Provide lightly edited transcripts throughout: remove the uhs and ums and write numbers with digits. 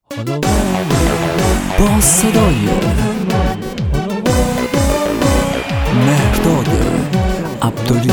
با صدای مهرداد عبدالی.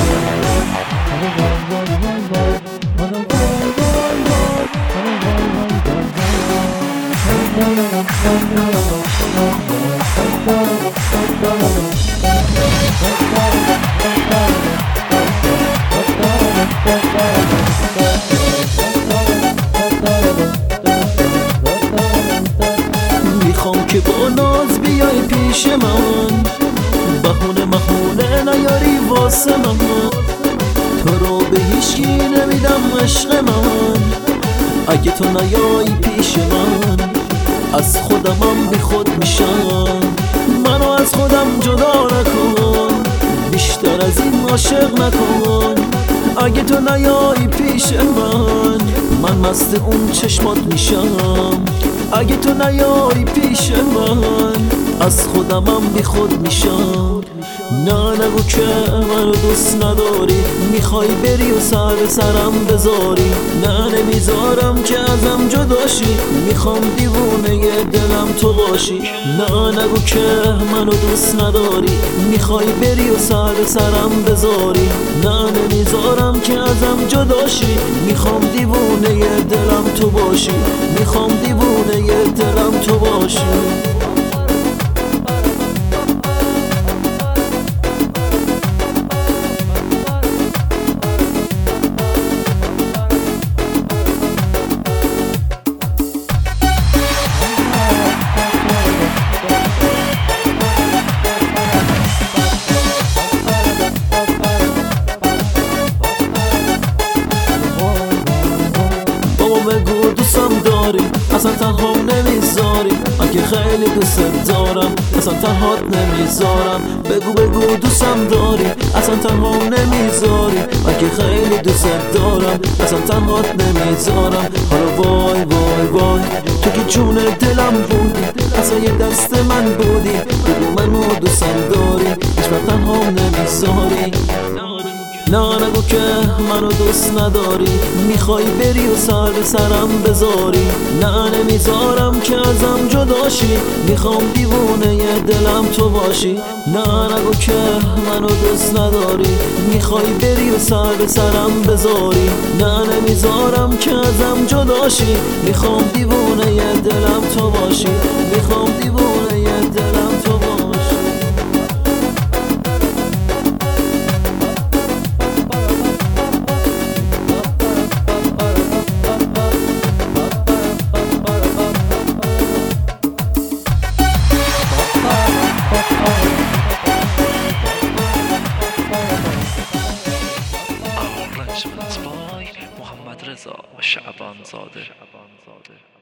میخوام که با ناز بیای پیش من، بهونه مهونه نیاری واسه من. تو رو به هیچکی نمیدم عشق من، اگه تو نیایی پیش من از خودمم بی خود میشم. منو از خودم جدا نکن، بیشتر از این عاشق نکن. اگه تو نیایی پیش من مست اون چشمات میشم. اگه تو نیایی پیش من از خودمم بی خود میشم. نه نگو که منو دوست نداری، میخوای بری و سر به سرم بذاری. نه نمیذارم که ازم جداشی، میخوام دیوونه دلم تو باشی. نه نگو که منو دوست نداری، میخوای بری و سر به سرم بذاری. نه نمیذارم که ازم جداشی، میخوام دیوونه دلم تو باشی. میخوام دیوونه دلم تو باشی. بگو دوستم داری، اصلا تنها نمیذاری. اگه خیلی دوست دارم اصلا تنهات نمیذارم. بگو دوستم داری، اصلا تنها نمیذاری. اگه خیلی دوست دارم اصلا تنهات نمیذارم. حالا وای وای وای، تو که جون دلم بودی، اصلا یه دست من بودی. بگو منو دوستم داری، هیچ وقت تنها نمیذاری. نه نگو که منو دوست نداری، میخوای بری و سر به سرم بذاری. نه نمیذارم که ازم جداشی، میخوام دیوونه دلم تو باشی. نه نگو که منو دوست نداری، میخوای بری و سر به سرم بذاری. نه نمیذارم که ازم جداشی، میخوام دیوونه دلم تو باشی. میخوام دیوونه دلم تو باشی. Arrangements by محمد رضا و شعبان زاده.